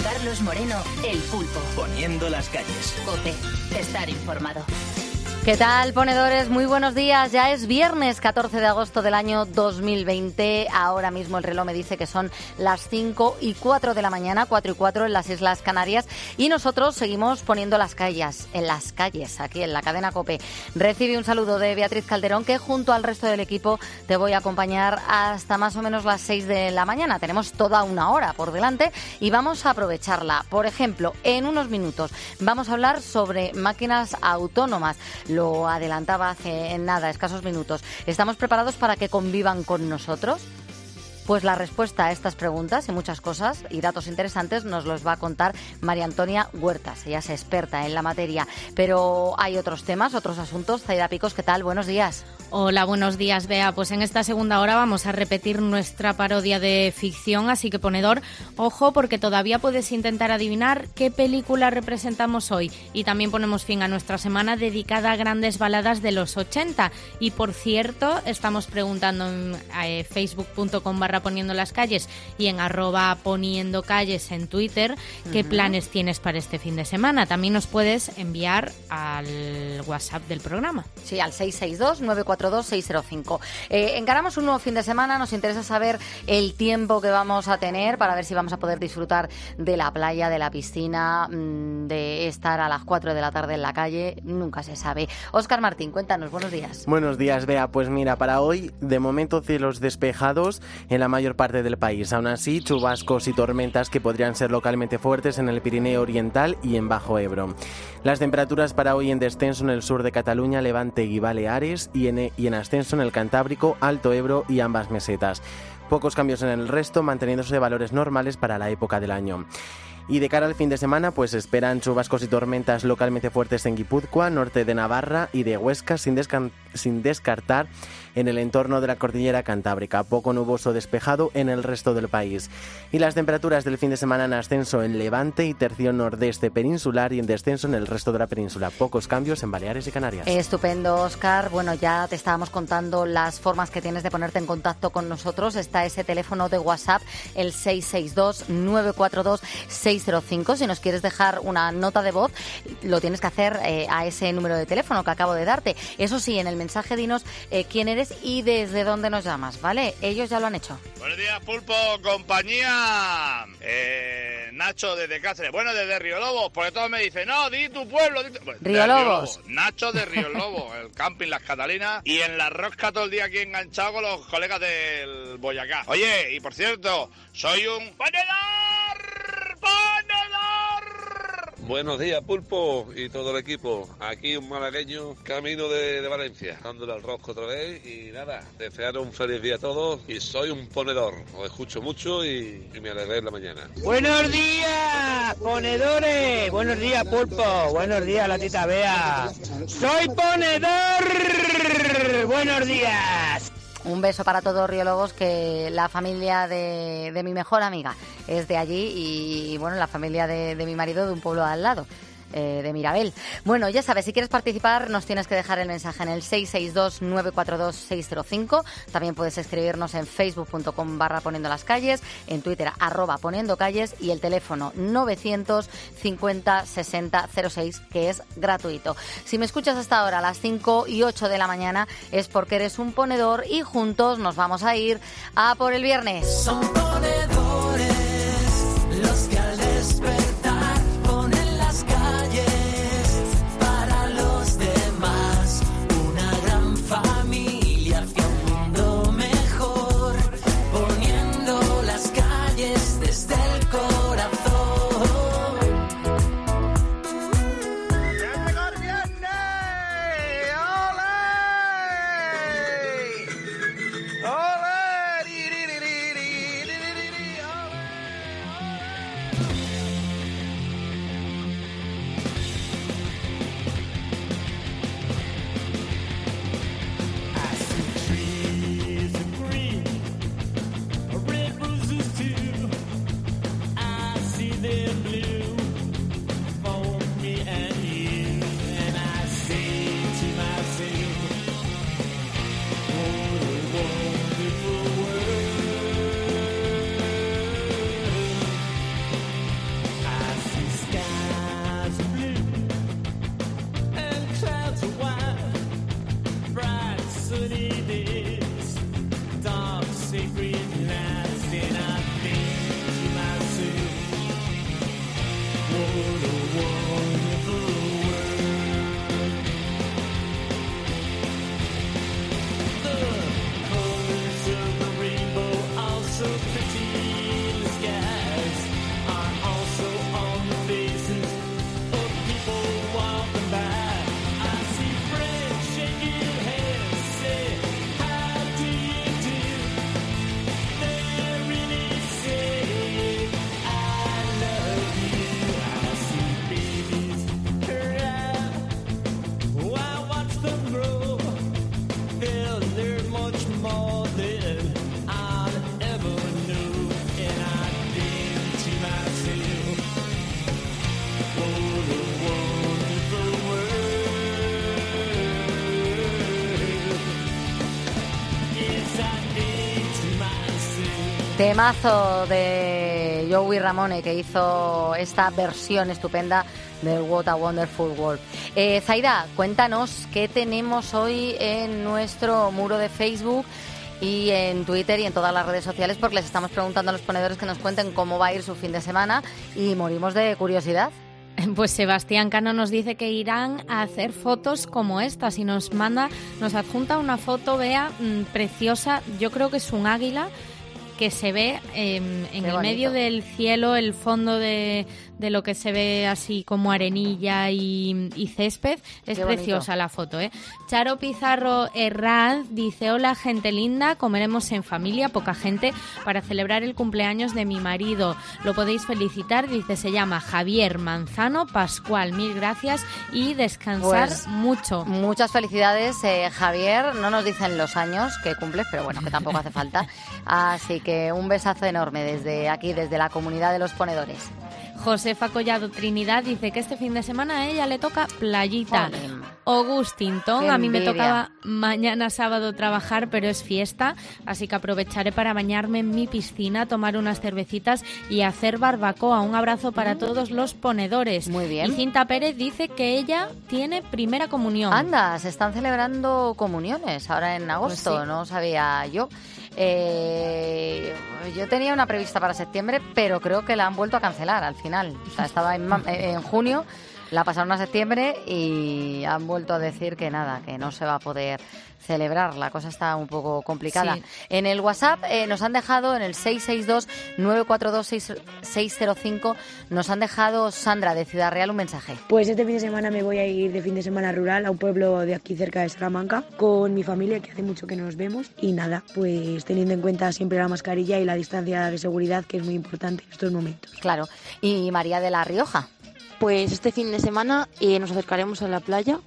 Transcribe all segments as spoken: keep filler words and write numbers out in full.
Carlos Moreno, El Pulpo. Poniendo las calles. COPE. Estar informado. ¿Qué tal, ponedores? Muy buenos días. Ya es viernes catorce de agosto del año dos mil veinte. Ahora mismo el reloj me dice que son las cinco y cuatro de la mañana, cuatro y cuatro en las Islas Canarias. Y nosotros seguimos poniendo las calles, en las calles, aquí en la cadena COPE. Recibe un saludo de Beatriz Calderón, que junto al resto del equipo te voy a acompañar hasta más o menos las seis de la mañana. Tenemos toda una hora por delante y vamos a aprovecharla. Por ejemplo, en unos minutos vamos a hablar sobre máquinas autónomas. Lo adelantaba hace nada, escasos minutos. ¿Estamos preparados para que convivan con nosotros? Pues la respuesta a estas preguntas y muchas cosas y datos interesantes nos los va a contar María Antonia Huertas. Ella es experta en la materia, pero hay otros temas, otros asuntos. Zaida Picos, ¿qué tal? Buenos días. Hola, buenos días, Bea. Pues en esta segunda hora vamos a repetir nuestra parodia de ficción, así que ponedor, ojo, porque todavía puedes intentar adivinar qué película representamos hoy. Y también ponemos fin a nuestra semana dedicada a grandes baladas de los ochenta. Y por cierto, estamos preguntando en eh, facebook punto com barra poniendo las calles y en arroba poniendo calles en Twitter qué uh-huh. planes tienes para este fin de semana. También nos puedes enviar al WhatsApp del programa. Sí, al seis seis dos, nueve cuatro dos, seis cero cinco. Eh, encaramos un nuevo fin de semana, nos interesa saber el tiempo que vamos a tener para ver si vamos a poder disfrutar de la playa, de la piscina, de estar a las cuatro de la tarde en la calle, nunca se sabe. Óscar Martín, cuéntanos, buenos días. Buenos días, Bea. Pues mira, para hoy, de momento cielos despejados en la mayor parte del país. Aún así, chubascos y tormentas que podrían ser localmente fuertes en el Pirineo Oriental y en Bajo Ebro. Las temperaturas para hoy en descenso en el sur de Cataluña, Levante y Baleares y en, y en ascenso en el Cantábrico, Alto Ebro y ambas mesetas. Pocos cambios en el resto, manteniéndose valores normales para la época del año. Y de cara al fin de semana, pues esperan chubascos y tormentas localmente fuertes en Guipúzcoa, norte de Navarra y de Huesca, sin, desca- sin descartar en el entorno de la cordillera Cantábrica. Poco nuboso despejado en el resto del país. Y las temperaturas del fin de semana en ascenso en Levante y tercio nordeste peninsular y en descenso en el resto de la península. Pocos cambios en Baleares y Canarias. Estupendo, Óscar. Bueno, ya te estábamos contando las formas que tienes de ponerte en contacto con nosotros. Está ese teléfono de WhatsApp, el seis seis dos, nueve cuatro dos, seis cero cinco. Si nos quieres dejar una nota de voz, lo tienes que hacer eh, a ese número de teléfono que acabo de darte. Eso sí, en el mensaje dinos eh, quién eres y desde dónde nos llamas, ¿vale? Ellos ya lo han hecho. Buenos días, Pulpo, compañía. Eh, Nacho desde Cáceres. Bueno, desde Río Lobos, porque todos me dicen, no, di tu pueblo. Di tu... Bueno, Río Lobos. Nacho de Río Lobos, el camping Las Catalinas y en la rosca todo el día aquí enganchado con los colegas del Boyacá. Oye, y por cierto, soy un ponedor, ponedor. Buenos días, Pulpo y todo el equipo. Aquí un malagueño, camino de, de Valencia, dándole al rosco otra vez. Y nada, desear un feliz día a todos. Y soy un ponedor, os escucho mucho y, y me alegré en la mañana. Buenos días, ponedores. Buenos días, Pulpo. Buenos días, la tita Bea. Soy ponedor. Buenos días. Un beso para todos Río Lobos, que la familia de, de mi mejor amiga es de allí y, bueno, la familia de, de mi marido de un pueblo al lado. Eh, de Mirabel. Bueno, ya sabes, si quieres participar nos tienes que dejar el mensaje en el seis seis dos, nueve cuatro dos, seis cero cinco. También puedes escribirnos en facebook punto com barra poniendo las calles, en Twitter arroba poniendo calles y el teléfono novecientos cincuenta sesenta cero seis, que es gratuito. Si me escuchas hasta ahora a las cinco y ocho de la mañana es porque eres un ponedor y juntos nos vamos a ir a por el viernes. Son ponedores los que al despertar Temazo de Joey Ramone, que hizo esta versión estupenda del What a Wonderful World. Eh, Zaida, cuéntanos qué tenemos hoy en nuestro muro de Facebook y en Twitter y en todas las redes sociales, porque les estamos preguntando a los ponedores que nos cuenten cómo va a ir su fin de semana y morimos de curiosidad. Pues Sebastián Cano nos dice que irán a hacer fotos como estas y nos manda, nos adjunta una foto, Bea, mmm, preciosa. Yo creo que es un águila que se ve eh, en Qué el bonito. medio del cielo, el fondo de, de lo que se ve así como arenilla y, y césped. Es Qué preciosa bonito. La foto, ¿eh? Charo Pizarro Herranz dice: hola gente linda, comeremos en familia, poca gente, para celebrar el cumpleaños de mi marido. Lo podéis felicitar, dice, se llama Javier Manzano Pascual. Mil gracias y descansar pues, mucho. Muchas felicidades, eh, Javier. No nos dicen los años que cumples, pero bueno, que tampoco hace falta. Así que que un besazo enorme desde aquí, desde la comunidad de los ponedores. Josefa Collado Trinidad dice que este fin de semana a ella le toca playita. Augustinton, a mí me tocaba mañana sábado trabajar, pero es fiesta, así que aprovecharé para bañarme en mi piscina, tomar unas cervecitas y hacer barbacoa. Un abrazo para mm. todos los ponedores. Muy bien. Y Cinta Pérez dice que ella tiene primera comunión. Anda, se están celebrando comuniones ahora en agosto, pues sí. No sabía yo. Eh, yo tenía una prevista para septiembre, pero creo que la han vuelto a cancelar al final. O sea, estaba en, en junio, la pasaron a septiembre y han vuelto a decir que nada, que no se va a poder celebrar. La cosa está un poco complicada. Sí. En el WhatsApp eh, nos han dejado, en el seis seis dos, nueve cuatro dos, seis cero cinco, nos han dejado Sandra de Ciudad Real un mensaje. Pues este fin de semana me voy a ir de fin de semana rural a un pueblo de aquí cerca de Salamanca con mi familia, que hace mucho que no nos vemos. Y nada, pues teniendo en cuenta siempre la mascarilla y la distancia de seguridad, que es muy importante en estos momentos. Claro. ¿Y María de La Rioja? Pues este fin de semana eh, nos acercaremos a la playa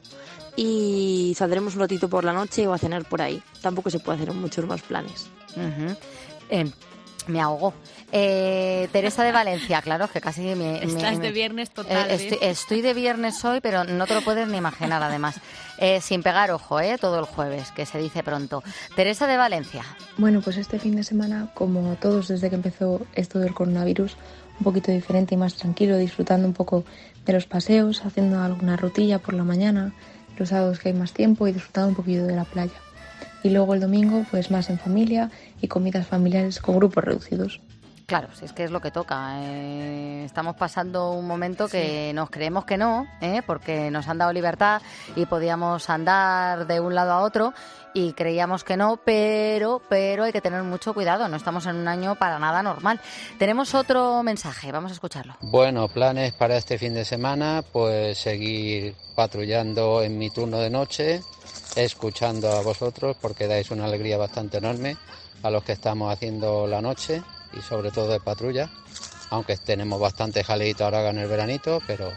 y saldremos un ratito por la noche o a cenar por ahí. Tampoco se puede hacer muchos más planes. Uh-huh. eh, me ahogó. Eh, Teresa de Valencia, claro, que casi me... Estás me, de viernes total. Eh, estoy, estoy de viernes hoy, pero no te lo puedes ni imaginar, además. Eh, sin pegar ojo, eh, todo el jueves, que se dice pronto. Teresa de Valencia. Bueno, pues este fin de semana, como todos desde que empezó esto del coronavirus, un poquito diferente y más tranquilo, disfrutando un poco de los paseos, haciendo alguna rutilla por la mañana, los sábados que hay más tiempo, y disfrutando un poquito de la playa. Y luego el domingo, pues más en familia y comidas familiares con grupos reducidos. Claro, si es que es lo que toca. Eh, estamos pasando un momento que sí. Nos creemos que no, ¿eh? Porque nos han dado libertad y podíamos andar de un lado a otro y creíamos que no, pero, pero hay que tener mucho cuidado. No estamos en un año para nada normal. Tenemos otro mensaje, vamos a escucharlo. Bueno, planes para este fin de semana, pues seguir patrullando en mi turno de noche, escuchando a vosotros, porque dais una alegría bastante enorme a los que estamos haciendo la noche y sobre todo de patrulla, aunque tenemos bastante jaleito ahora en el veranito, pero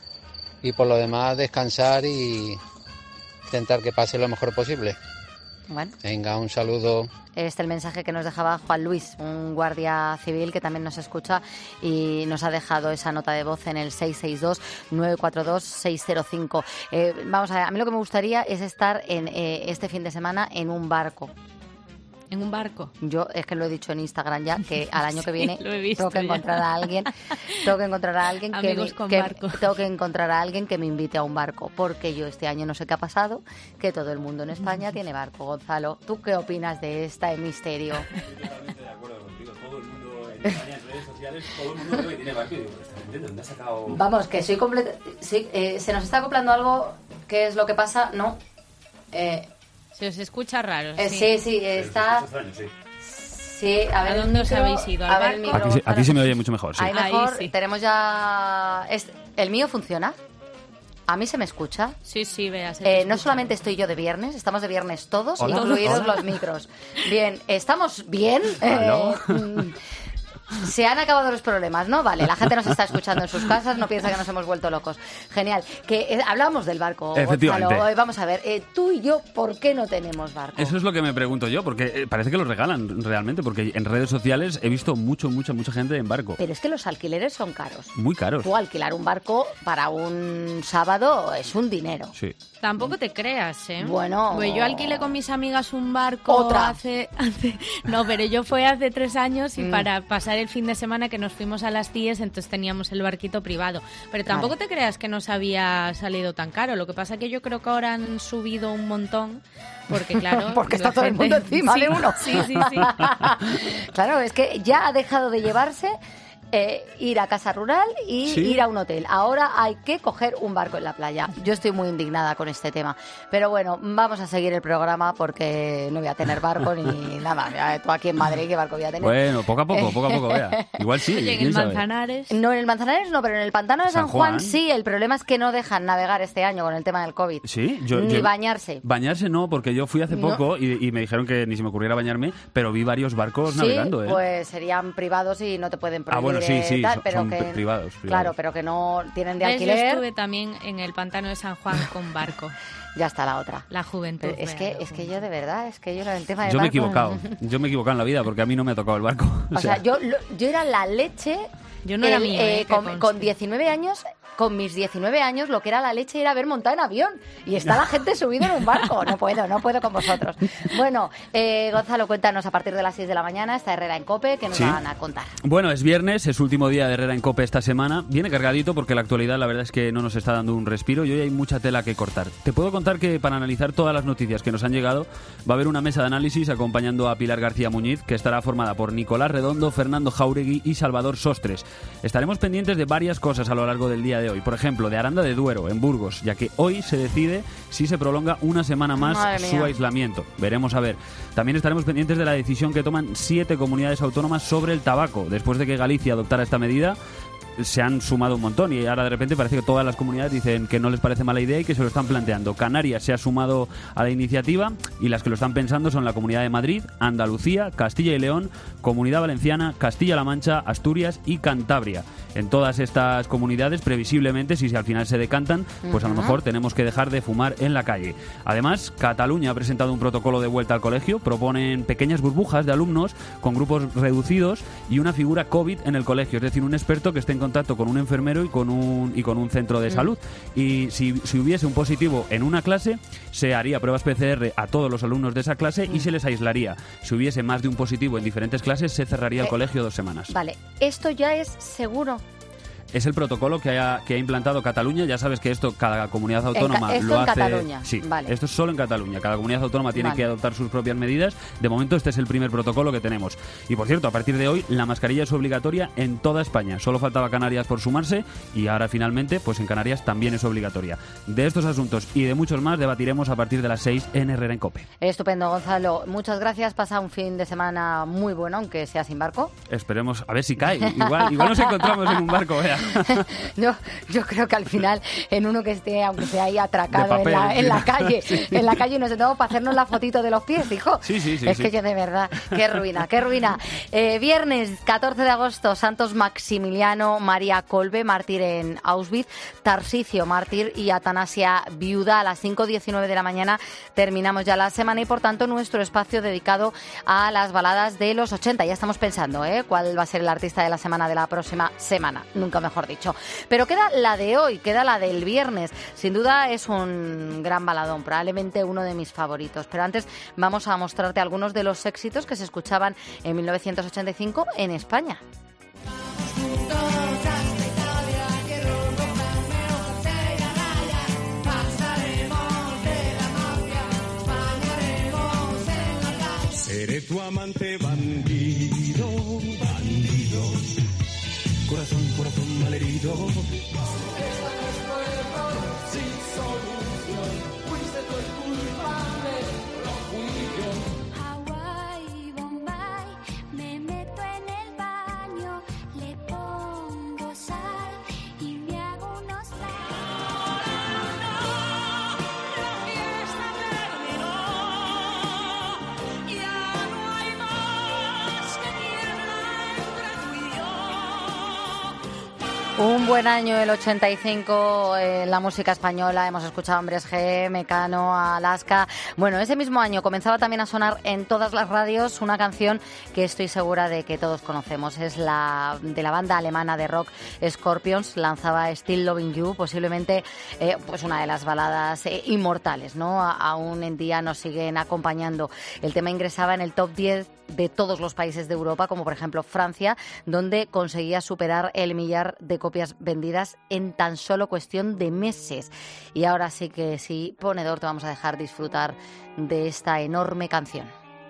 y por lo demás descansar y intentar que pase lo mejor posible. Bueno. Venga, un saludo. Este es el mensaje que nos dejaba Juan Luis, un guardia civil que también nos escucha y nos ha dejado esa nota de voz en el seis seis dos, nueve cuatro dos, seis cero cinco. Eh, vamos a ver, a mí lo que me gustaría es estar en eh, este fin de semana en un barco. ¿En un barco? Yo es que lo he dicho en Instagram ya, que al año que viene sí, tengo que encontrar ya. a alguien, tengo que encontrar a alguien que, Amigos me, con que barco. tengo que encontrar a alguien que me invite a un barco, porque yo este año no sé qué ha pasado, que todo el mundo en España tiene barco. Gonzalo, ¿tú qué opinas de este misterio? Totalmente de acuerdo contigo. Todo el mundo en España, en redes sociales, todo el mundo cree que tiene barco. Y digo, ¿de dónde ha sacado? Vamos, que soy completa. Sí, eh, se nos está acoplando algo. ¿Qué es lo que pasa? No. Eh, se os escucha raro. Eh, sí, sí, sí, está. Extraño, sí. Sí, a ver. ¿A dónde os habéis ido? ¿Al a ver, barco? micro, aquí, se, aquí se me oye mucho mejor, sí. Ahí mejor, Ahí, sí. Tenemos ya... Es... ¿El mío funciona? ¿A mí se me escucha? Sí, sí, veas. Eh, no solamente estoy yo de viernes, estamos de viernes todos, Hola. incluidos Hola. los micros. Bien, ¿estamos bien? ¿Aló? Eh, Se han acabado los problemas, ¿no? Vale, la gente nos está escuchando en sus casas, no piensa que nos hemos vuelto locos. Genial. Que eh, hablamos del barco, Efectivamente. Gonzalo. Vamos a ver, eh, tú y yo, ¿por qué no tenemos barco? Eso es lo que me pregunto yo, porque eh, parece que los regalan realmente, porque en redes sociales he visto mucho, mucha, mucha gente en barco. Pero es que los alquileres son caros. Muy caros. Tú alquilar un barco para un sábado es un dinero. Sí. Tampoco te creas, ¿eh? Bueno... Pues yo alquilé con mis amigas un barco ¿Otra? hace, hace... No, pero yo fue hace tres años y Mm. para pasar el fin de semana que nos fuimos a las Tíes, entonces teníamos el barquito privado. Pero tampoco Vale. te creas que nos había salido tan caro. Lo que pasa que yo creo que ahora han subido un montón, porque claro... Porque está la todo el gente- mundo encima Sí, de uno. Sí, sí, sí. Claro, es que ya ha dejado de llevarse eh, ir a casa rural y Sí. ir a un hotel. Ahora hay que coger un barco en la playa. Yo estoy muy indignada con este tema. Pero bueno, vamos a seguir el programa porque no voy a tener barco ni nada. Ya, tú aquí en Madrid, ¿qué barco voy a tener? Bueno, poco a poco, poco a poco, vea. Igual sí, Oye, en quién el sabe. Manzanares... No, en el Manzanares no, pero en el pantano de San, San Juan, Juan. sí. El problema es que no dejan navegar este año con el tema del COVID. Sí, yo, Ni yo- bañarse. Bañarse no, porque yo fui hace No. poco y, y me dijeron que ni se me ocurriera bañarme, pero vi varios barcos Sí, navegando, ¿eh? pues serían privados y no te pueden prohibir. Ah, bueno, sí, eh, sí, tal, son- pero son que, pri- privados, privados. Claro, pero que no tienen de ¿Ves? Yo alquiler. estuve también en el pantano de San Juan con barco. Ya está la otra. La juventud. Pero es vea, que la es que juventud. yo de verdad, es que yo en el tema de Yo me he equivocado, yo me he equivocado en la vida porque a mí no me ha tocado el barco. O sea, yo, lo- yo era la leche. Yo no era el, mío, eh, eh, que con, conste. con diecinueve años, con mis diecinueve años, lo que era la leche era haber montado en avión. Y está la gente subida en un barco. No puedo, no puedo con vosotros. Bueno, eh, Gonzalo, cuéntanos a partir de las seis de la mañana, está Herrera en COPE, que nos Sí. van a contar. Bueno, es viernes, es último día de Herrera en COPE esta semana. Viene cargadito porque la actualidad la verdad es que no nos está dando un respiro y hoy hay mucha tela que cortar. Te puedo contar que para analizar todas las noticias que nos han llegado va a haber una mesa de análisis acompañando a Pilar García Muñiz, que estará formada por Nicolás Redondo, Fernando Jáuregui y Salvador Sostres. Estaremos pendientes de varias cosas a lo largo del día de hoy. Por ejemplo, de Aranda de Duero, en Burgos, ya que hoy se decide si se prolonga una semana más Madre su mía. aislamiento. Veremos a ver. También estaremos pendientes de la decisión que toman siete comunidades autónomas sobre el tabaco. Después de que Galicia adoptara esta medida, se han sumado un montón y ahora de repente parece que todas las comunidades dicen que no les parece mala idea y que se lo están planteando. Canarias se ha sumado a la iniciativa y las que lo están pensando son la Comunidad de Madrid, Andalucía, Castilla y León, Comunidad Valenciana, Castilla-La Mancha, Asturias y Cantabria. En todas estas comunidades, previsiblemente, si al final se decantan, pues a lo Ujú. mejor tenemos que dejar de fumar en la calle. Además, Cataluña ha presentado un protocolo de vuelta al colegio. Proponen pequeñas burbujas de alumnos con grupos reducidos y una figura COVID en el colegio, es decir, un experto que esté en contacto con un enfermero y con un, y con un centro de Mm. salud. Y si, si hubiese un positivo en una clase, se haría pruebas P C R a todos los alumnos de esa clase y se les aislaría. Si hubiese más de un positivo en diferentes clases, se cerraría el Eh, colegio dos semanas. Vale, esto ya es seguro. Es el protocolo que ha, que ha implantado Cataluña. Ya sabes que esto cada comunidad autónoma Ca- esto lo en hace. Cataluña, Sí, vale. esto es solo en Cataluña. Cada comunidad autónoma tiene Vale. que adoptar sus propias medidas. De momento este es el primer protocolo que tenemos. Y por cierto, a partir de hoy la mascarilla es obligatoria en toda España. Solo faltaba Canarias por sumarse y ahora finalmente, pues en Canarias también es obligatoria. De estos asuntos y de muchos más debatiremos a partir de las seis en Herrera en COPE. Estupendo, Gonzalo. Muchas gracias. Pasa un fin de semana muy bueno, aunque sea sin barco. Esperemos a ver si cae. Igual, igual nos encontramos en un barco, vea. Yo, yo creo que al final, en uno que esté, aunque sea ahí atracado De papel, en, la, en sí. la calle, Sí. en la calle nos sentamos para hacernos la fotito de los pies, hijo. Sí, sí, sí, Es sí. que yo de verdad, qué ruina, qué ruina. Eh, viernes catorce de agosto, Santos Maximiliano María Kolbe, mártir en Auschwitz, Tarsicio, mártir, y Atanasia, viuda. A las cinco diecinueve de la mañana terminamos ya la semana y por tanto nuestro espacio dedicado a las baladas de los ochenta. Ya estamos pensando, ¿eh? ¿Cuál va a ser el artista de la semana de la próxima semana? Nunca mejor dicho. Pero queda la de hoy, queda la del viernes. Sin duda es un gran baladón, probablemente uno de mis favoritos. Pero antes vamos a mostrarte algunos de los éxitos que se escuchaban en mil novecientos ochenta y cinco en España. Seré tu amante bandido, bandido. Corazón, corazón malherido. Sin solución, fuiste tú el culpable, lo fui yo. Hawái, Bombay, me meto en el baño, le pongo sal y me hago unos Un buen año el ochenta y cinco en la música española. Hemos escuchado a Hombres G, Mecano, Alaska. Bueno, ese mismo año comenzaba también a sonar en todas las radios una canción que estoy segura de que todos conocemos. Es la de la banda alemana de rock Scorpions. Lanzaba Still Loving You, posiblemente eh, pues una de las baladas eh, inmortales, ¿no? A- aún en día nos siguen acompañando. El tema ingresaba en el top diez de todos los países de Europa, como por ejemplo Francia, donde conseguía superar el millar de copias vendidas en tan solo cuestión de meses. Y ahora sí que sí, Ponedor, te vamos a dejar disfrutar de esta enorme canción.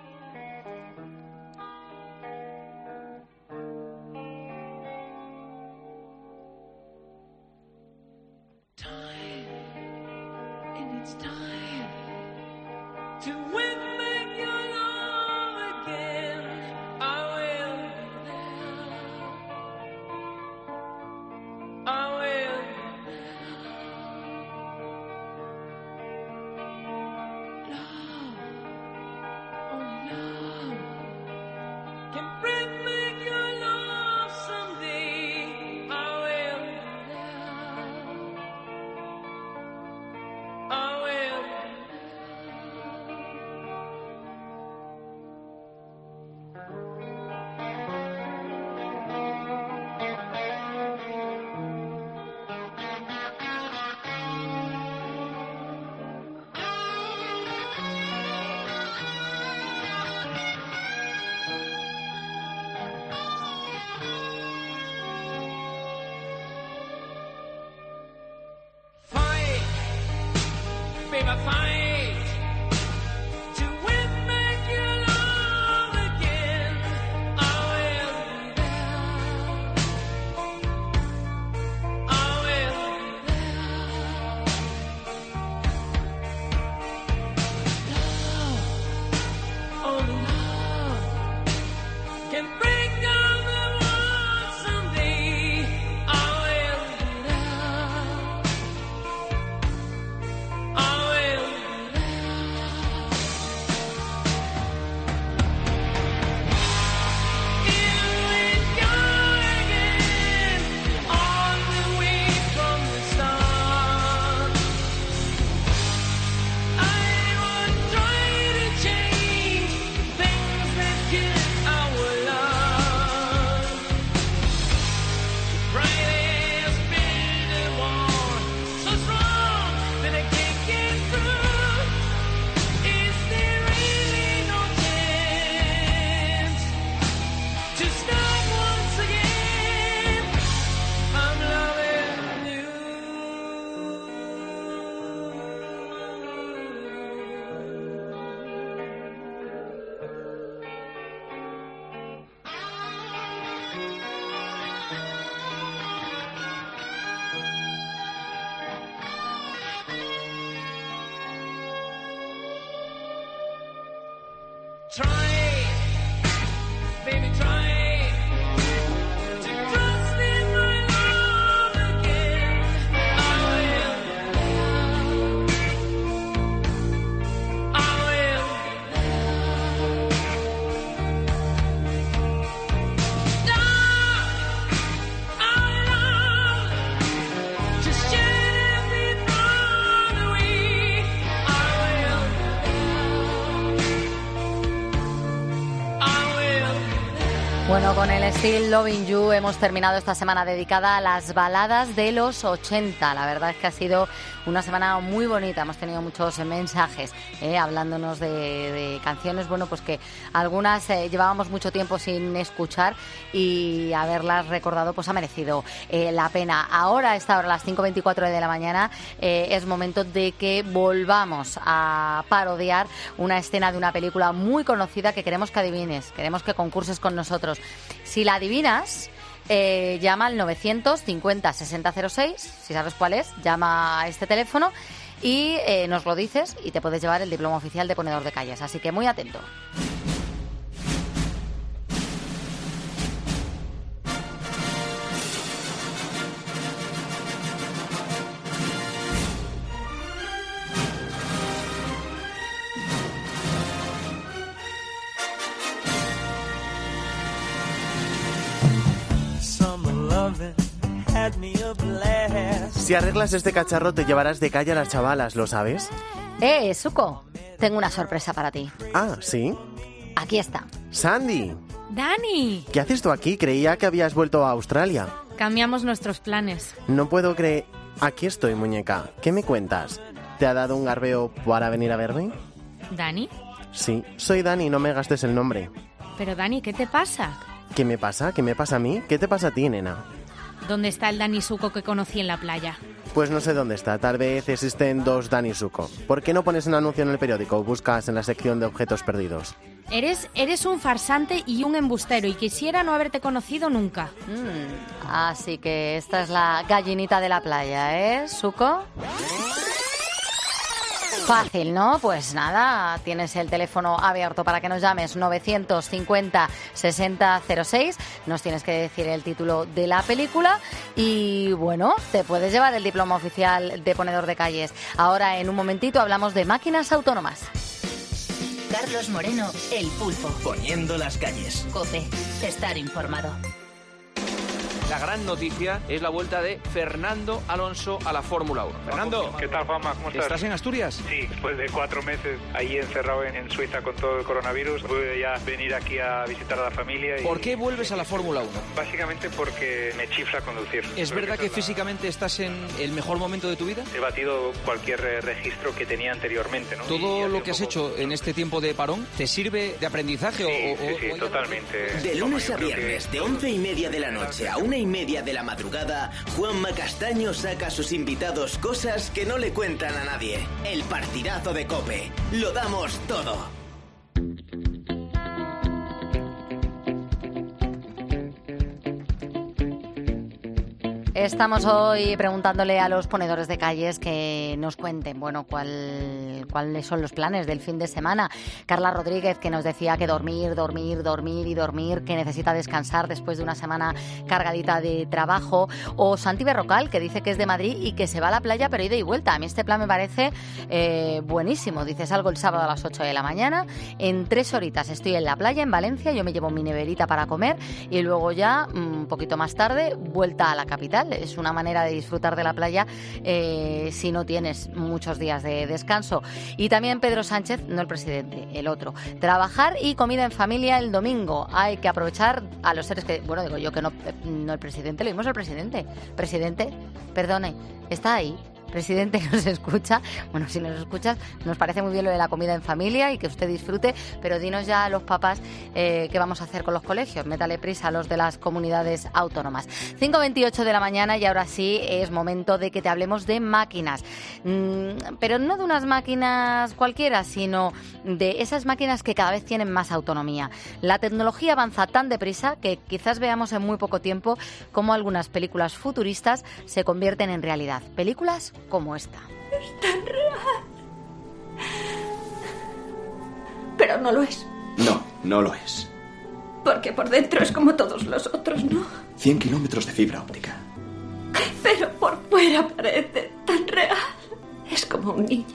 And it's time to win back your love again. I will be there. I will be there. Love, only love can bring back your love someday. I will be there. I will. Fight, baby, fight to win back your love again. I will be there. I will be there. Love, only love can bring down the world someday. I will be there. I will be there. Here we go again, on the way from the start. I would try to change things that kill our love. Brightest build a wall so strong that I can't get through. Is there really no chance to start once again? I'm loving you. Try, baby, try to trust in my love again. I will. I will. Love, our love, to shed every thought away. I will. I will. Bueno, con el Still Loving You hemos terminado esta semana dedicada a las baladas de los ochenta. La verdad es que ha sido una semana muy bonita. Hemos tenido muchos mensajes eh, hablándonos de, de canciones, bueno, pues que algunas eh, llevábamos mucho tiempo sin escuchar y haberlas recordado pues ha merecido eh, la pena. Ahora, a esta hora, a las cinco veinticuatro de la mañana, eh, es momento de que volvamos a parodiar una escena de una película muy conocida que queremos que adivines, queremos que concurses con nosotros. Si la adivinas, eh, llama al novecientos cincuenta sesenta cero seis, si sabes cuál es, llama a este teléfono y eh, nos lo dices y te puedes llevar el diploma oficial de ponedor de calles. Así que muy atento. Si arreglas este cacharro te llevarás de calle a las chavalas, ¿lo sabes? Eh, Suco, tengo una sorpresa para ti. Ah, ¿sí? Aquí está. Sandy, ¡Dani! ¿qué haces tú aquí? Creía que habías vuelto a Australia. Cambiamos nuestros planes. No puedo creer... Aquí estoy, muñeca. ¿Qué me cuentas? ¿Te ha dado un garbeo para venir a verme? ¿Dani? Sí, soy Dani, no me gastes el nombre. Pero Dani, ¿qué te pasa? ¿Qué me pasa? ¿Qué me pasa a mí? ¿Qué te pasa a ti, nena? ¿Dónde está el Dani Suco que conocí en la playa? Pues no sé dónde está, tal vez existen dos Dani Suco. ¿Por qué no pones un anuncio en el periódico? Buscas en la sección de objetos perdidos. Eres, eres un farsante y un embustero y quisiera no haberte conocido nunca. Mm, así que esta es la gallinita de la playa, ¿eh, Suco? Fácil, ¿no? Pues nada, tienes el teléfono abierto para que nos llames novecientos cincuenta sesenta cero seis, nos tienes que decir el título de la película y bueno, te puedes llevar el diploma oficial de ponedor de calles. Ahora en un momentito hablamos de máquinas autónomas. Carlos Moreno, El Pulpo. Poniendo las calles. COPE. Estar informado. La gran noticia es la vuelta de Fernando Alonso a la Fórmula uno. Fernando, ¿qué tal, Juanma? ¿Cómo estás? ¿Estás en Asturias? Sí, después de cuatro meses ahí encerrado en, en Suiza con todo el coronavirus, pude ya venir aquí a visitar a la familia. Y, ¿Por qué vuelves a la Fórmula uno? Básicamente porque me chifla conducir. ¿Es Creo verdad que, que que físicamente la... estás en el mejor momento de tu vida? He batido cualquier registro que tenía anteriormente, ¿no? ¿Todo lo que has poco... hecho en este tiempo de parón te sirve de aprendizaje? Sí, o, sí, sí, o, o totalmente. De lunes a viernes, que... de once y media de la noche a una y media de la madrugada, Juanma Castaño saca a sus invitados cosas que no le cuentan a nadie. El partidazo de COPE. Lo damos todo. Estamos hoy preguntándole a los ponedores de calles que nos cuenten, bueno, cuál, cuáles son los planes del fin de semana. Carla Rodríguez, que nos decía que dormir, dormir, dormir y dormir, que necesita descansar después de una semana cargadita de trabajo. O Santi Berrocal, que dice que es de Madrid y que se va a la playa pero ida y vuelta. A mí este plan me parece eh, buenísimo. Dice, salgo el sábado a las ocho de la mañana, en tres horitas estoy en la playa en Valencia, yo me llevo mi neverita para comer y luego ya, un poquito más tarde, vuelta a la capital. Es una manera de disfrutar de la playa eh, si no tienes muchos días de descanso. Y también Pedro Sánchez, no el presidente, el otro. Trabajar y comida en familia el domingo. Hay que aprovechar a los seres que... Bueno, digo yo que no, no el presidente, lo vimos el presidente. Presidente, perdone, ¿está ahí? Presidente, que nos escucha. Bueno, si nos escuchas, nos parece muy bien lo de la comida en familia y que usted disfrute, pero dinos ya a los papás eh, qué vamos a hacer con los colegios. Métale prisa a los de las comunidades autónomas. cinco veintiocho de la mañana y ahora sí es momento de que te hablemos de máquinas. Mm, pero no de unas máquinas cualquiera, sino de esas máquinas que cada vez tienen más autonomía. La tecnología avanza tan deprisa que quizás veamos en muy poco tiempo cómo algunas películas futuristas se convierten en realidad. Películas como esta. Es tan real. Pero no lo es. No, no lo es. Porque por dentro es como todos los otros, ¿no? cien kilómetros de fibra óptica. Pero por fuera parece tan real. Es como un niño.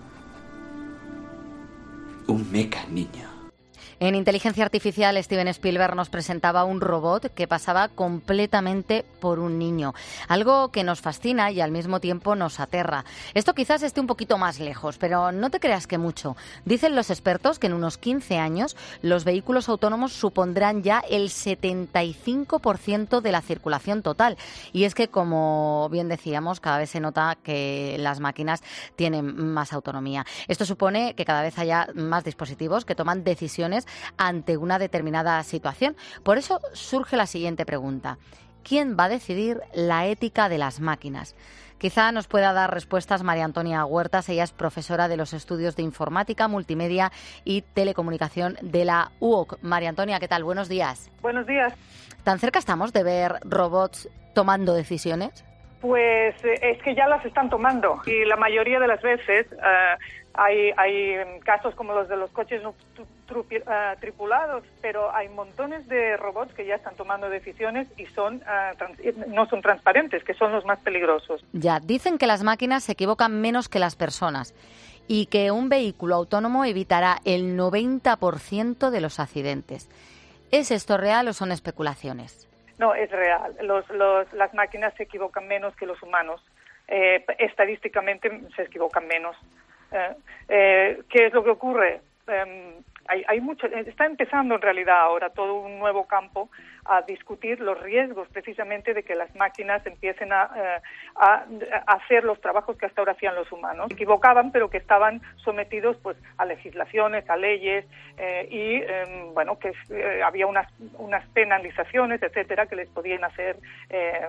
Un meca niño. En Inteligencia Artificial, Steven Spielberg nos presentaba un robot que pasaba completamente por un niño. Algo que nos fascina y al mismo tiempo nos aterra. Esto quizás esté un poquito más lejos, pero no te creas que mucho. Dicen los expertos que en unos quince años los vehículos autónomos supondrán ya el setenta y cinco por ciento de la circulación total. Y es que, como bien decíamos, cada vez se nota que las máquinas tienen más autonomía. Esto supone que cada vez haya más dispositivos que toman decisiones ante una determinada situación. Por eso surge la siguiente pregunta. ¿Quién va a decidir la ética de las máquinas? Quizá nos pueda dar respuestas María Antonia Huertas. Ella es profesora de los estudios de informática, multimedia y telecomunicación de la U O C. María Antonia, ¿qué tal? Buenos días. Buenos días. ¿Tan cerca estamos de ver robots tomando decisiones? Pues eh, es que ya las están tomando y la mayoría de las veces uh, hay, hay casos como los de los coches no tru, uh, tripulados, pero hay montones de robots que ya están tomando decisiones y son uh, trans, no son transparentes, que son los más peligrosos. Ya, dicen que las máquinas se equivocan menos que las personas y que un vehículo autónomo evitará el noventa por ciento de los accidentes. ¿Es esto real o son especulaciones? No, es real. Los, los, las máquinas se equivocan menos que los humanos. Eh, estadísticamente se equivocan menos. Eh, eh, ¿Qué es lo que ocurre? Eh, hay, hay mucho, está empezando en realidad ahora todo un nuevo campo a discutir los riesgos precisamente de que las máquinas empiecen a, eh, a, a hacer los trabajos que hasta ahora hacían los humanos. Se equivocaban, pero que estaban sometidos pues a legislaciones, a leyes eh, y eh, bueno que eh, había unas unas penalizaciones, etcétera, que les podían hacer eh,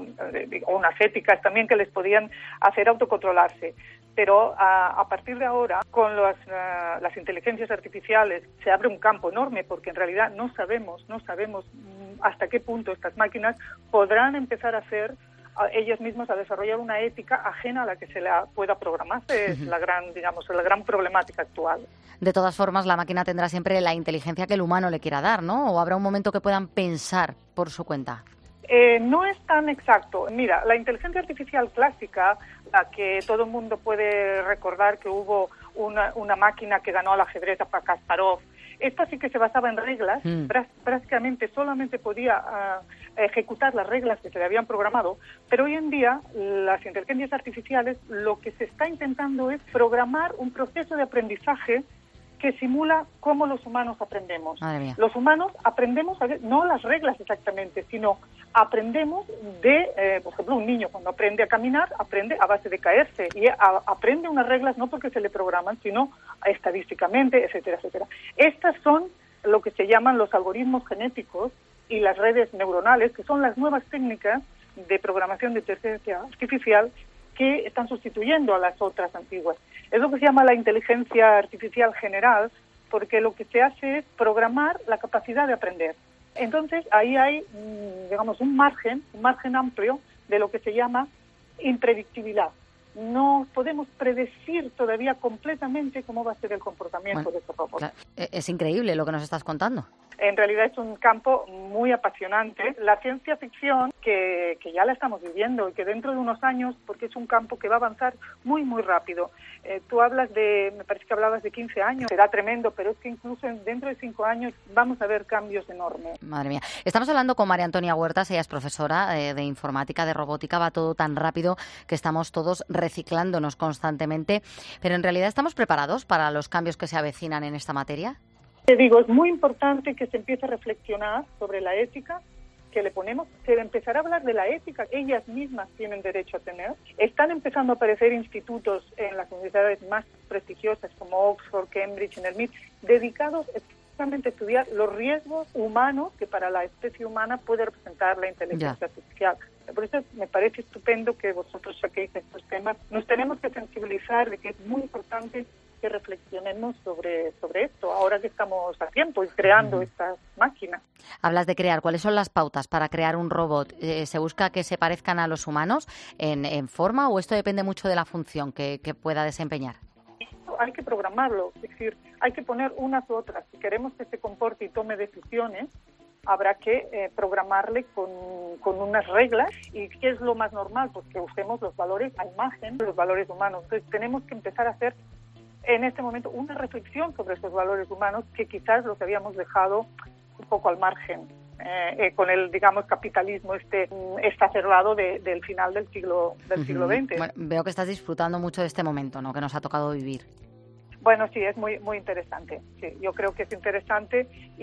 o unas éticas también que les podían hacer autocontrolarse. Pero a, a partir de ahora, con las, uh, las inteligencias artificiales, se abre un campo enorme, porque en realidad no sabemos, no sabemos hasta qué punto estas máquinas podrán empezar a hacer a ellas mismas, a desarrollar una ética ajena a la que se la pueda programar. Es la gran, digamos, la gran problemática actual. De todas formas, la máquina tendrá siempre la inteligencia que el humano le quiera dar, ¿no? ¿O habrá un momento que puedan pensar por su cuenta? Eh, no es tan exacto. Mira, la inteligencia artificial clásica, la que todo el mundo puede recordar que hubo una, una máquina que ganó al ajedrez a Kasparov, esta sí que se basaba en reglas, mm. prácticamente solamente podía uh, ejecutar las reglas que se le habían programado, pero hoy en día las inteligencias artificiales lo que se está intentando es programar un proceso de aprendizaje que simula cómo los humanos aprendemos. Los humanos aprendemos, a ver, no las reglas exactamente, sino aprendemos de, eh, por ejemplo, un niño cuando aprende a caminar, aprende a base de caerse y a, aprende unas reglas no porque se le programan, sino estadísticamente, etcétera, etcétera. Estas son lo que se llaman los algoritmos genéticos y las redes neuronales, que son las nuevas técnicas de programación de inteligencia artificial que están sustituyendo a las otras antiguas. Es lo que se llama la inteligencia artificial general, porque lo que se hace es programar la capacidad de aprender. Entonces, ahí hay, digamos, un margen, un margen amplio de lo que se llama impredictibilidad. No podemos predecir todavía completamente cómo va a ser el comportamiento bueno, de estos robots. Claro, es increíble lo que nos estás contando. En realidad es un campo muy apasionante. La ciencia ficción, que, que ya la estamos viviendo y que dentro de unos años, porque es un campo que va a avanzar muy, muy rápido. Eh, tú hablas de, me parece que hablabas de quince años, será tremendo, pero es que incluso dentro de cinco años vamos a ver cambios enormes. Madre mía. Estamos hablando con María Antonia Huertas, ella es profesora de, de informática, de robótica, va todo tan rápido que estamos todos reciclándonos constantemente, pero en realidad ¿estamos preparados para los cambios que se avecinan en esta materia? Te digo, es muy importante que se empiece a reflexionar sobre la ética que le ponemos, se empezará a hablar de la ética que ellas mismas tienen derecho a tener. Están empezando a aparecer institutos en las universidades más prestigiosas como Oxford, Cambridge, en el M I T, dedicados exactamente a estudiar los riesgos humanos que para la especie humana puede representar la inteligencia ya. artificial. Por eso me parece estupendo que vosotros saquéis estos temas. Nos tenemos que sensibilizar de que es muy importante que reflexionemos sobre, sobre esto, ahora que estamos a tiempo y creando estas máquinas. Hablas de crear. ¿Cuáles son las pautas para crear un robot? Eh, ¿Se busca que se parezcan a los humanos en, en forma o esto depende mucho de la función que, que pueda desempeñar? Hay que programarlo, es decir, hay que poner unas u otras. Si queremos que se comporte y tome decisiones, habrá que eh, programarle con, con unas reglas. ¿Y qué es lo más normal? Pues que usemos los valores a imagen, los valores humanos. Entonces tenemos que empezar a hacer en este momento una reflexión sobre estos valores humanos que quizás los habíamos dejado un poco al margen eh, eh, con el, digamos, capitalismo este exacerbado de, del final del siglo del siglo veinte. Bueno, veo que estás disfrutando mucho de este momento, ¿no?, que nos ha tocado vivir. Bueno, sí, es muy muy interesante. Sí, yo creo que es interesante y,